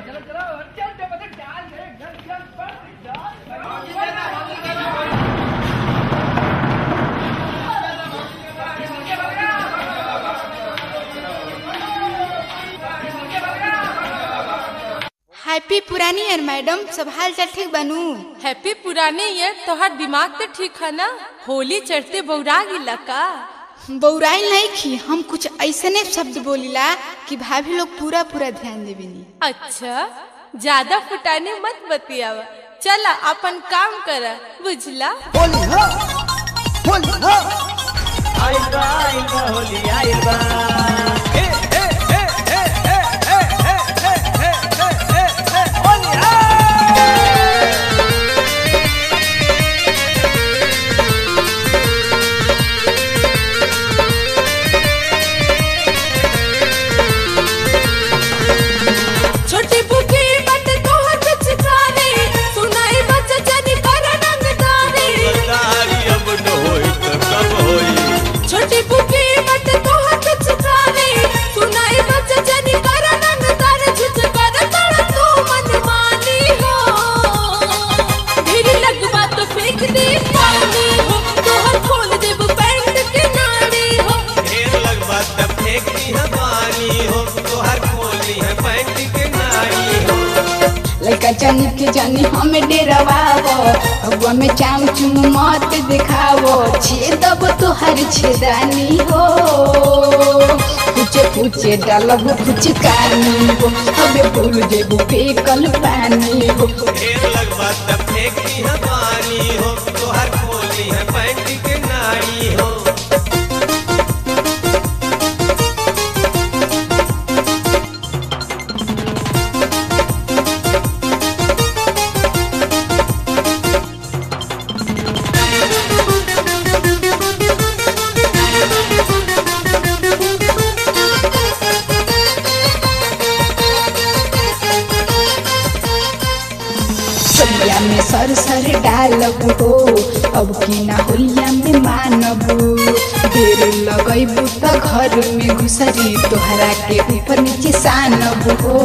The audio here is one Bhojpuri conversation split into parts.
हैप्पी पुरानी ईयर मैडम, सब हाल चाल ठीक बनू? हैप्पी पुराने ईयर। तोहर दिमाग तो ठीक है ना? होली चढ़ते बौरा गिला का? बौराइल नहीं की, हम कुछ ऐसे ने शब्द बोलीला कि भाभी लोग पूरा पूरा ध्यान देवेनी। अच्छा, ज्यादा फुटाने मत बतियावा, चला अपन काम करा, बुझला? होली हो, होली हो, आइल बा होली आइल बा। जानी के जानी हमें डेरवावो, अगुआ में चाम चुम मत दिखावो, छेदब तोहर छेदानी हो, पूछे डालब फुचकानी हो, हमें भूल जेबू फेंकल पानी हो। ढेर लगवा तब फेंक दी है पानी हो, तोहर खोली है पैंट के नाड़ी हो। में सर सर डालब हो, अब की ना होलिया में मानब, देर लगैबू त घर में घुसरी तोहरा के ऊपर नीचे सानब हो।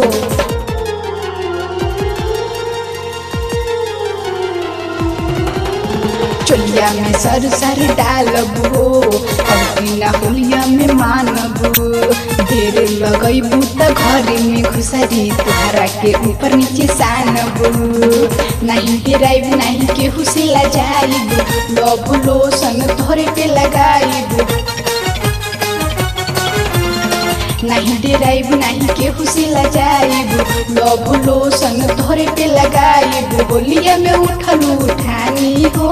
चोलिया में सर सर डालब हो, अब की ना होलिया में मानब, देर लगैबू त घर में घुसरी तोहरा के ऊपर नीचे सानब, नहीं गिराइब नहीं केहू से लजाइब, लव लोशन तोहरे पे लगाइब, नहीं डेराइब नहीं केहू से लजाइब, लव लोशन तोहरे पे लगाइब, होलिया में उठल उठानी हो,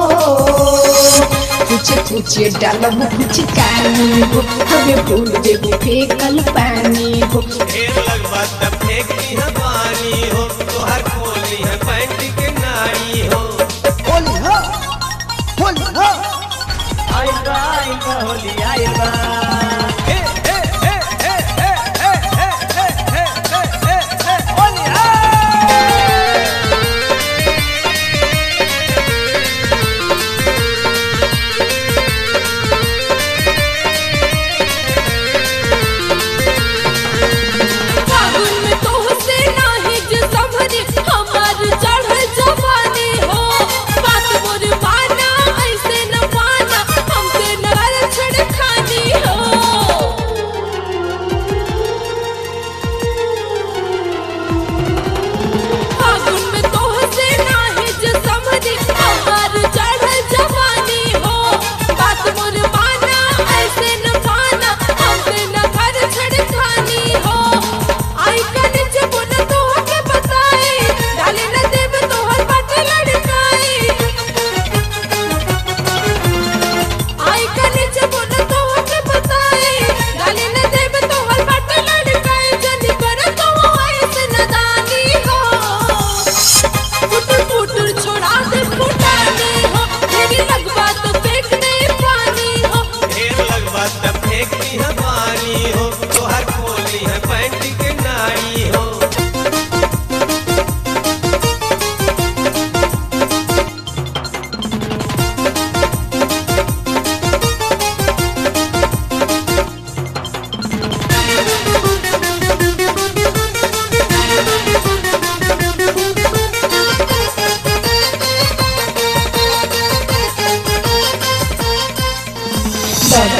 पूछे डालब फुचकानी हो, हमें भूल जेबू फेंकल पानी हो। ढेर लगवा तब फेंक दी है पानी हो, तोहर खोली है पैंट के नाड़ी हो। होली हो, होली हो, आइल बा होली आइल बा। बात मोर माना ऐसे न माना, हमसे नर छड़खानी हो।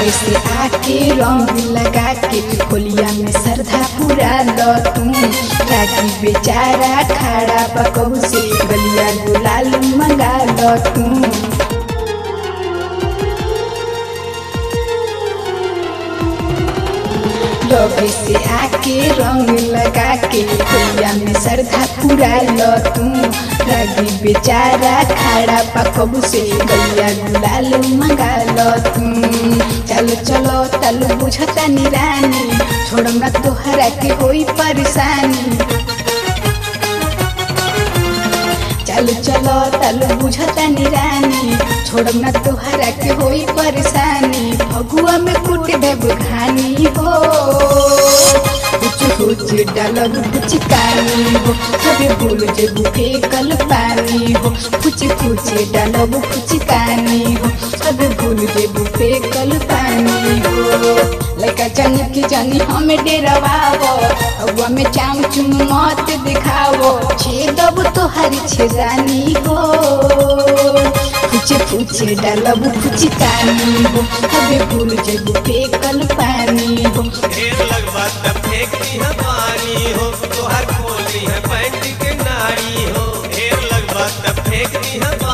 लगे से आके रंग लगा के होलिया में श्रद्धा पूरा लो तू रागी बेचारा खड़ा पकबू से गलिया गुलाल मंगा लो तू। लगे से आके रंग लगा के होलिया में श्रद्धा पूरा लो तू रागी बेचारा खड़ा पकबू से गलिया गुलाल मंगा लो तू। चलो चलो तलु बुझता निरानी छोड़म ना तोहरा के होई परेशानी। चलो चलो तलु बुझता निरानी छोड़म ना तोहरा के होई परेशानी। फगुआ में कुट देब घानी हो कुछ डालब कुचिकानी हो सबे भूल जेबू फेंकल पानी हो कुछ डालब कुचिकानी हो सबे भूल जेबू फेंकल पानी हो। लड़का जानी की जानी हमें डेरवावो अगुआ में चाम चुम मत दिखावो छेदब तोहरी छेदानी हो कुछ डालब कुचिकानी हो सबे भूल जेबू फेंकल पानी हो। ढेर लगवा तब फेंकती है पानी हो तोहर खोली है पैंट के नाड़ी हो ढेर लगवा तब फेंकती है